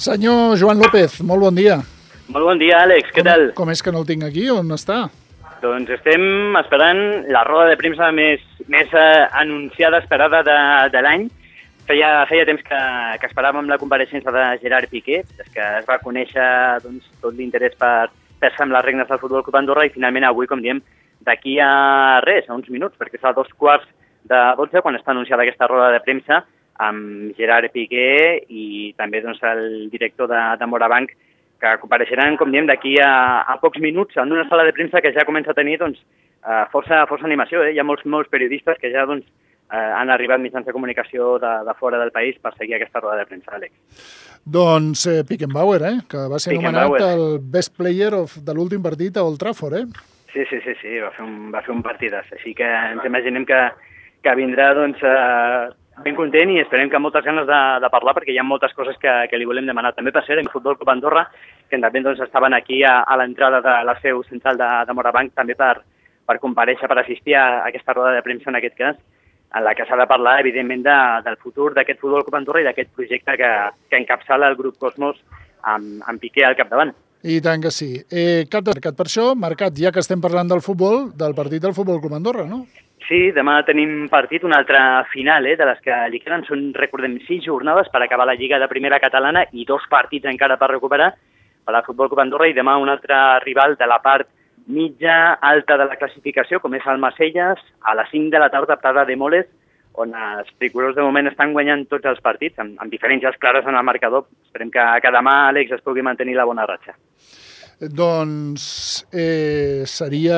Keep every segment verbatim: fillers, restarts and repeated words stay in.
Senyor Joan López, molt bon dia. Molt bon dia, Àlex, què com, tal? Com és que no el tinc aquí? On està? Doncs estem esperant la roda de premsa més, més eh, anunciada, esperada de, de l'any. Feia, feia temps que, que esperàvem la compareixença de Gerard Piqué, des que es va conèixer doncs, tot l'interès per fer-se amb les regnes del Futbol Club Andorra, i finalment avui, com diem, d'aquí a res, a uns minuts, perquè és a dos quarts de dotze, quan està anunciada aquesta roda de premsa, amb Gerard Piqué i també doncs, el director de, de Morabanc, que compareixeran, com diem, d'aquí a, a pocs minuts en una sala de premsa que ja comença a tenir doncs, uh, força, força animació. Eh? Hi ha molts, molts periodistes que ja doncs, uh, han arribat mitjans de comunicació de, de fora del país per seguir aquesta roda de premsa, Àlex. Doncs eh, Pickenbauer, eh? que va ser nomenat el best player of, de l'últim partit a Old Trafford. Eh? Sí, sí, sí, sí. Va, fer un, va fer un partidàs. Així que ens imaginem que, que vindrà doncs, uh, ben content i esperem que amb moltes ganes de, de parlar, perquè hi ha moltes coses que, que li volem demanar. També per ser en Futbol Club Andorra, que també doncs, estaven aquí a, a l'entrada de la seu central de, de Morabanc, també per, per comparèixer, per assistir a aquesta roda de premsa, en aquest cas, en la que s'ha de parlar, evidentment, de, del futur d'aquest Futbol Club Andorra i d'aquest projecte que, que encapçala el grup Cosmos amb, amb Piqué al capdavant. I tant que sí. Eh, cap de mercat per això, marcat, ja que estem parlant del futbol, del partit del Futbol Club Andorra, no? Sí, demà tenim partit, una altra final, eh, de les que li queden, són, recordem, sis jornades per acabar la Lliga de Primera Catalana i dos partits encara per recuperar per al Futbol Club Andorra, i demà un altre rival de la part mitja alta de la classificació, com és el Macelles, a les cinc de la tarda a Prada de Moles, on els tricolors de moment estan guanyant tots els partits, amb, amb diferències clares en el marcador. Esperem que, que demà, Àlex, es pugui mantenir la bona ratxa. Doncs eh, seria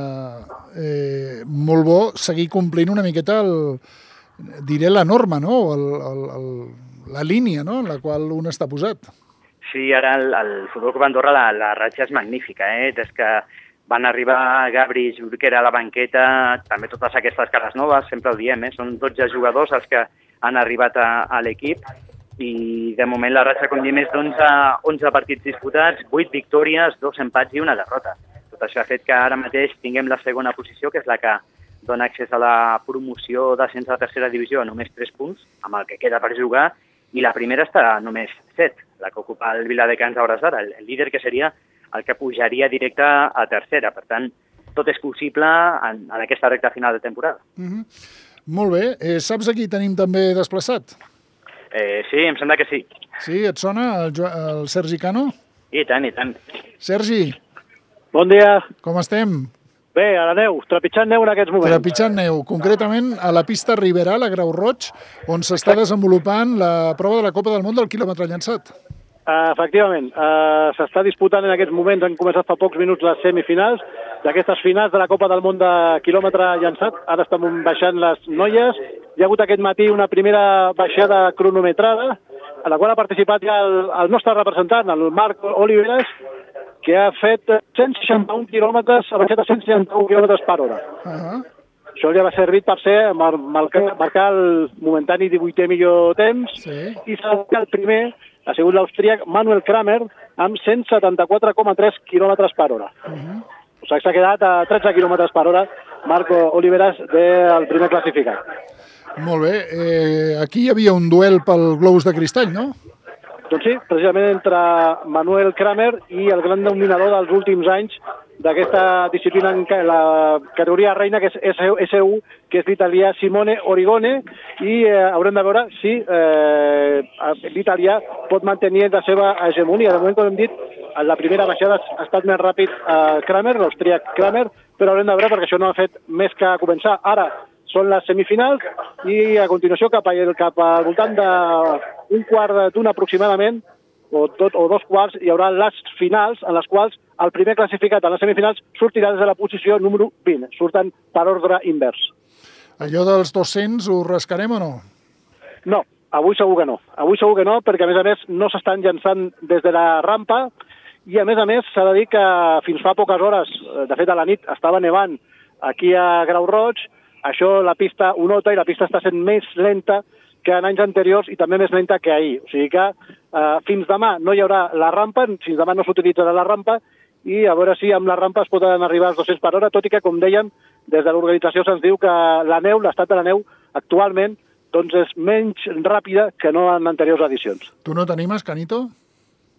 eh, molt bo seguir complint una miqueta el, diré la norma, no? el, el, el, la línia, no? en la qual un està posat. Sí, ara el, el Futbol Club Andorra la, la ratxa és magnífica, eh? Des que van arribar Gabri i Jorquera a la banqueta, també totes aquestes cares noves, sempre ho diem, eh? Són dotze jugadors els que han arribat a, a l'equip, i de moment la ratxa, com diem, és d'onze onze partits disputats, vuit victòries, dos empats i una derrota. Tot això ha fet que ara mateix tinguem la segona posició, que és la que dona accés a la promoció d'ascens a la tercera divisió a només tres punts, amb el que queda per jugar, i la primera està a només set, la que ocupa el Viladecans a hores d'ara, el, el líder, que seria el que pujaria directe a tercera. Per tant, tot és possible en, en aquesta recta final de temporada. Mm-hmm. Molt bé. Eh, saps a qui tenim també desplaçat? Eh, sí, em sembla que sí. Sí, et sona el, jo el Sergi Cano? I tant, i tant. Sergi. Bon dia. Com estem? Bé, a la neu, trepitjant neu en aquests moments. Trepitjant neu, concretament a la pista Riberal, a Grau Roig, on s'està desenvolupant la prova de la Copa del Món del quilòmetre llançat. Uh, efectivament, uh, s'està disputant en aquests moments, han començat fa pocs minuts les semifinals d'aquestes finals de la Copa del Món de quilòmetre llançat. Ara estan baixant les noies. Hi ha hagut aquest matí una primera baixada cronometrada, a la qual ha participat ja el, el nostre representant, el Marc Oliveras, que ha fet cent seixanta-un quilòmetres, ha baixat a cent seixanta-un quilòmetres per hora. Uh-huh. Això ja va servir per ser mar, marcar, marcar el momentani divuitè millor temps, sí. I el primer ha sigut l'austríac Manuel Kramer amb cent setanta-quatre coma tres quilòmetres per hora. Uh-huh. O sigui, s'ha quedat a tretze quilòmetres per hora Marco Oliveras del primer classificat. Molt bé. Eh, aquí hi havia un duel pel globus de cristall, no? Doncs sí, precisament entre Manuel Kramer i el gran dominador dels últims anys d'aquesta disciplina en la categoria reina, que és S U, que és l'italià Simone Origone, i eh, haurem de veure si eh, l'italià pot mantenir la seva hegemonia. De moment, com hem dit, la primera baixada ha estat més ràpid a Kramer, l'austríac Kramer, però haurem de veure perquè això no ha fet més que començar. Ara són les semifinals i a continuació cap, a, cap al voltant d'un quart d'una aproximadament, o, tot, o dos quarts, hi haurà les finals en les quals el primer classificat a les semifinals sortirà des de la posició número vint, surten per ordre invers. Allò dels dos-cents ho rascarem o no? No, avui segur que no. Avui segur que no, perquè a més a més no s'estan llançant des de la rampa, i a més a més s'ha de dir que fins fa poques hores, de fet a la nit, estava nevant aquí a Grau Roig. Això la pista ho nota, i la pista està sent més lenta que en anys anteriors i també més lenta que ahir. O sigui que eh, fins demà no hi haurà la rampa, fins demà no s'utilitzarà la rampa, i a veure si amb la rampa es poden arribar als dos-cents per hora, tot i que, com dèiem, des de l'organització se'ns diu que la neu, l'estat de la neu, actualment, doncs és menys ràpida que no en anteriors edicions. Tu no t'animes, Canito?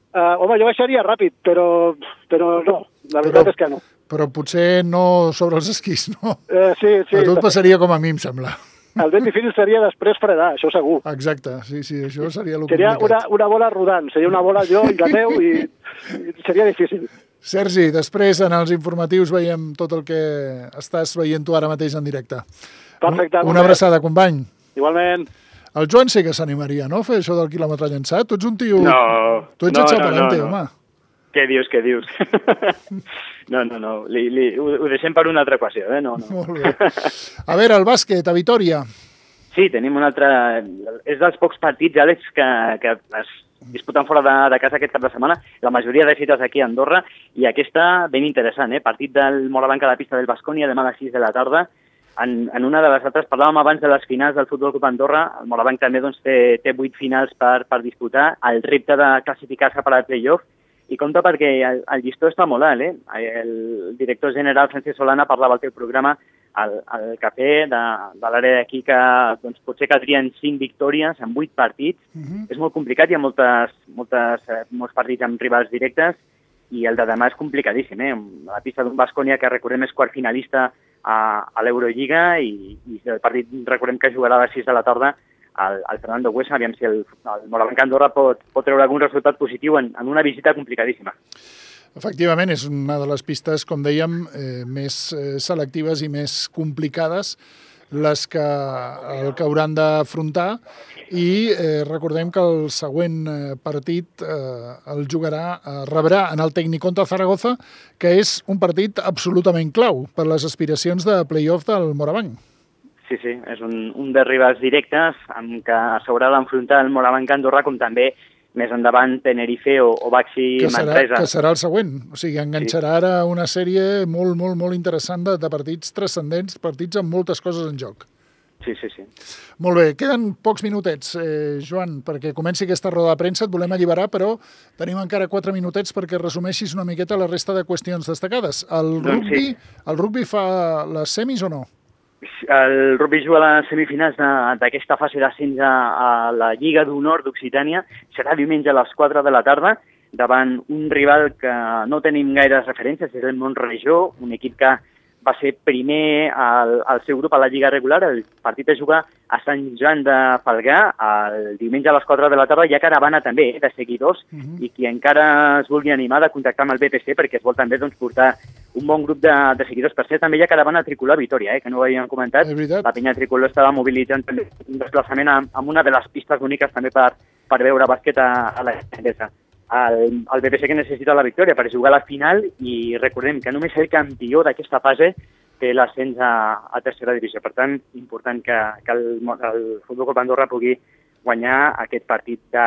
Uh, home, jo baixaria ràpid, però, però no, la veritat però, és que no. Però potser no sobre els esquís, no? Uh, sí, sí. A tu et passaria com a mi, em sembla. El ben difícil seria després fredar, això segur. Exacte, sí, sí, això seria el seria complicat. Seria una, una bola rodant, seria una bola jo i la teu i, i seria difícil. Sergi, després en els informatius veiem tot el que estàs veient tu ara mateix en directe. Perfecte. Una abraçada, company. Igualment. El Joan sí que s'animaria, no?, a fer això del quilòmetre llançat. Tu ets un tio... No, tu ets no, exaparante, no, no, no. home. Què dius, què dius? No, no, no, li, li, ho, ho deixem per una altra equació, eh? No, no. Molt bé. A veure, el bàsquet, a Vitòria. Sí, tenim un altre... És dels pocs partits, Àlex, que, que es disputen fora de, de casa aquest cap de setmana. La majoria de cites aquí a Andorra, i aquesta ben interessant, eh? Partit del Morabanc a la pista del Baskonia, demà a les sis de la tarda. En, en una de les altres, parlàvem abans de les finals del Futbol Club Andorra. El Morabanc també doncs, té, té vuit finals per, per disputar. El repte de classificar-se per al play-off. I compte perquè el, el llistó està molt alt, eh? El director general, Francesc Solana, parlava al teu programa al, al cafè de, de l'àrea d'aquí que doncs, potser caldrien cinc victòries en vuit partits. Uh-huh. És molt complicat, hi ha moltes, moltes, eh, molts partits amb rivals directes i el de demà és complicadíssim, eh? A la pista d'un Baskonia que recordem és quart finalista a, a l'Eurolliga i, i el partit recordem que jugarà a les sis de la tarda al, al Fernando Buesa, aviam si el, el Morabanc Andorra pot, pot treure algun resultat positiu en, en una visita complicadíssima. Efectivament, és una de les pistes, com dèiem, eh, més eh, selectives i més complicades, les que el que hauran d'afrontar, i eh, recordem que el següent eh, partit eh, el jugarà, eh, rebrà en el Tecniconta Zaragoza, que és un partit absolutament clau per les aspiracions de play-off del Morabanc. Sí, sí, és un, un dels rivals directes amb què s'haurà d'enfrontar el Morabanc Andorra, com també més endavant Tenerife o, o Baxi Manresa. Que serà el següent. O sigui, enganxarà sí. Ara una sèrie molt, molt, molt interessant de, de partits transcendents, partits amb moltes coses en joc. Sí, sí, sí. Molt bé, queden pocs minutets, eh, Joan, perquè comenci aquesta roda de premsa, et volem alliberar, però tenim encara quatre minutets perquè resumeixis una miqueta la resta de qüestions destacades. El doncs rugby, sí. el rugby fa les semis o no? El rugby juga a les semifinals d'aquesta fase d'ascens a, a la Lliga d'Honor d'Occitània. Serà diumenge a les quatre de la tarda davant un rival que no tenim gaires referències, és el Montrejó, un equip que va ser primer al, al seu grup a la Lliga regular. El partit es juga a Sant Joan de Falgà el diumenge a les quatre de la tarda. Hi ha caravana també eh, de seguidors uh -huh. i qui encara es vulgui animar de contactar amb el B P C perquè es vol també doncs, portar un bon grup de, de seguidors. Per ser també hi ha caravana tricolor a Vitòria, eh, que no ho havíem comentat. La penya tricolor estava mobilitzant també un desplaçament amb, amb una de les pistes boniques també per, per veure bàsquet a, a la Endesa. El, el B P C que necessita la victòria per jugar a la final i recordem que només el campió d'aquesta fase té l'ascens a, a tercera divisió. Per tant, important que, que el, el Futbol Club Andorra pugui guanyar aquest partit de,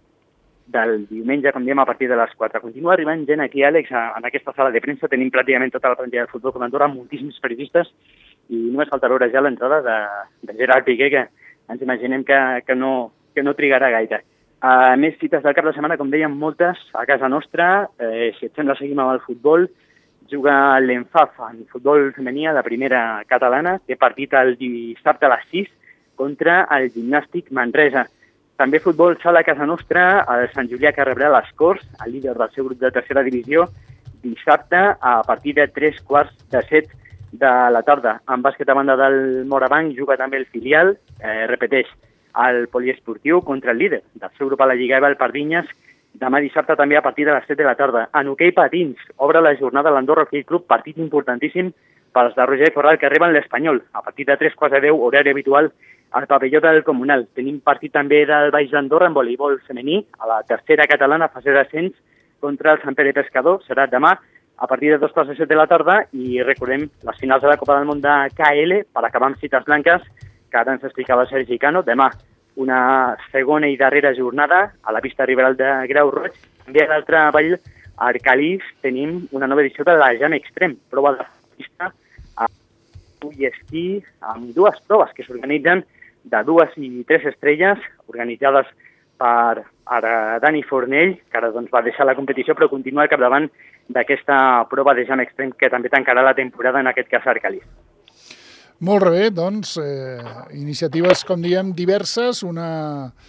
del diumenge, com diem, a partir de les quatre. Continua arribant gent aquí, Àlex, en aquesta sala de premsa. Tenim pràcticament tota la plantilla del Futbol Club Andorra, moltíssims periodistes, i només falta veure ja l'entrada de, de Gerard Piqué, que ens imaginem que, que, no, que no trigarà gaire. A més cites del cap de setmana, com dèiem, moltes a casa nostra. Eh, si et sembla, seguim amb el futbol. Juga l'Enfaf en futbol femení a la primera catalana. Té partit el dissabte a les sis contra el Gimnàstic Manresa. També futbol sala a casa nostra, el Sant Julià, que rebrà les Corts, el líder del seu grup de tercera divisió, dissabte a partir de tres quarts de set de la tarda. En bàsquet a banda del Morabanc juga també el filial, eh, repeteix, al poliesportiu contra el líder del seu grup a la Lliga E V A, el Pardinyes, demà dissabte també a partir de les set de la tarda. En hoquei patins, obre la jornada a l'Andorra Hockey Club, partit importantíssim pels de Roger Corral, que reben l'Espanyol, a partir de tres quarts de deu, horari habitual, al pavelló del Comunal. Tenim partit també del Baix d'Andorra en voleibol femení, a la tercera catalana, fase d'ascens, contra el Sant Pere Pescador. Serà demà a partir de dos quarts de set de la tarda i recordem les finals de la Copa del Món de K L per acabar amb cites blanques, que ara ens explicava Sergi Cano. Demà una segona i darrera jornada a la pista riberal de Grau Roig. També a l'altre vall, a Arcalís, tenim una nova edició de la Jam Extrem, prova de pista a i esquí, amb dues proves que s'organitzen de dues i tres estrelles, organitzades per ara Dani Fornell, que ara doncs, va deixar la competició, però continua al capdavant d'aquesta prova de Jam Extrem, que també tancarà la temporada, en aquest cas a Arcalís. Molt bé, doncs, eh, iniciatives, com diem, diverses, una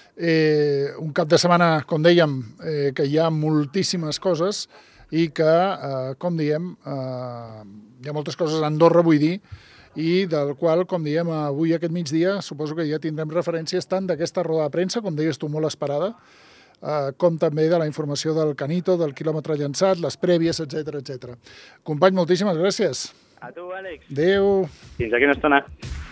eh, un cap de setmana, com dèiem, eh, que hi ha moltíssimes coses i que, eh, com diem, eh, hi ha moltes coses a Andorra, vull dir, i del qual, com diem, avui aquest migdia, suposo que ja tindrem referències tant d'aquesta roda de premsa, com deies tu, molt esperada, eh, com també de la informació del Canito, del quilòmetre llançat, les prèvies, etcètera, etcètera. Company, moltíssimes gràcies. A tu, Àlex. Adéu. Fins aquí una estona.